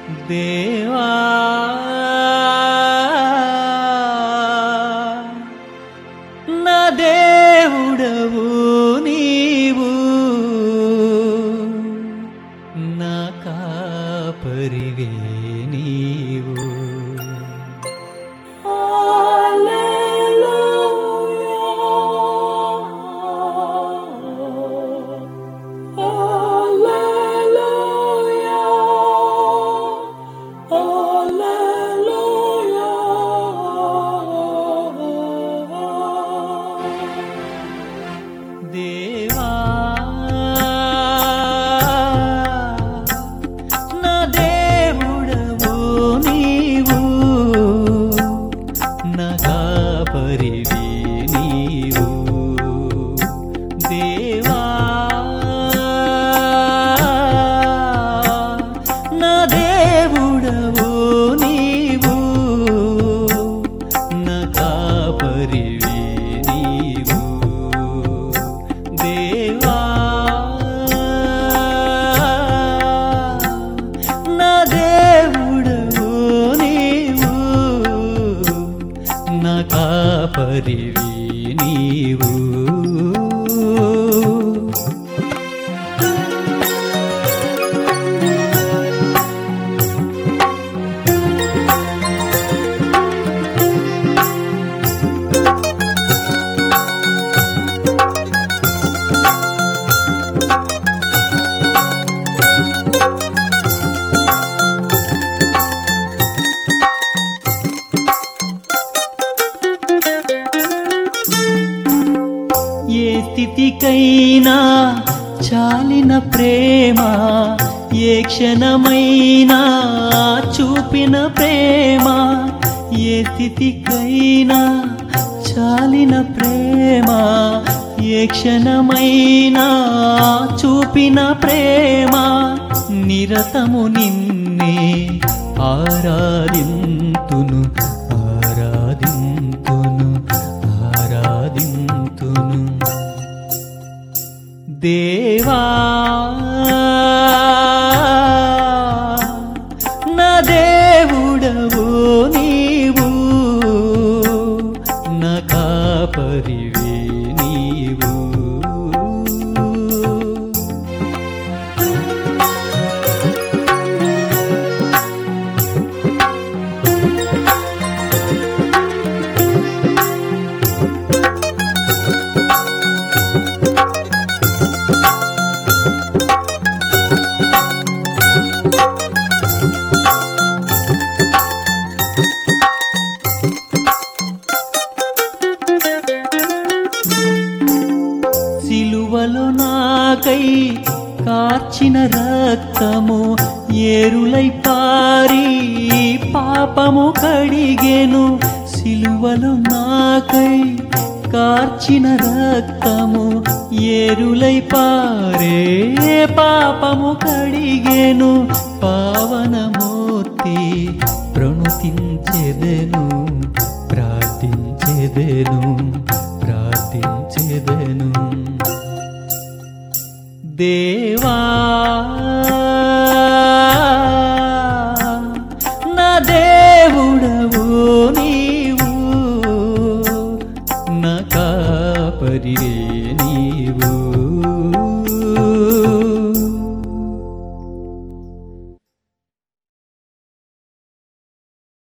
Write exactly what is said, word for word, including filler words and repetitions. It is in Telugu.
దేవా నా దేవుడవు నీవు నా కాపరివే నీవు. దేవా నా దేవుడవు నీవు నా కాపరివి నీవు. దేవా నా దేవుడవు నీవు నా కాపరివి నీవు. దేవా నా దేవుడవు నీవు నా కాపరివి నీవు. ఏ స్థితికైనా చాలిన ప్రేమ, ఏ క్షణమైనా చూపిన ప్రేమ. ఏ స్థితికైనా చాలిన ప్రేమ, ఏ క్షణమైనా చూపిన ప్రేమ. నిరతము నిన్నే ఆరాధింతును ఆరాధింతును ఆరాధింతును. దేవా నా దేవుడవు నీవు నా కాపరివి నీవు. సిలువలో నాకై కార్చిన రక్తము ఏరులై పారి పాపము కడిగెను. సిలువలో నాకై కార్చిన రక్తము ఏరులై పారే పాపము కడిగెను. పావనమూర్తి ప్రణుతించెదెను ప్రార్థించెదెను ప్రార్థించెదెను. దేవా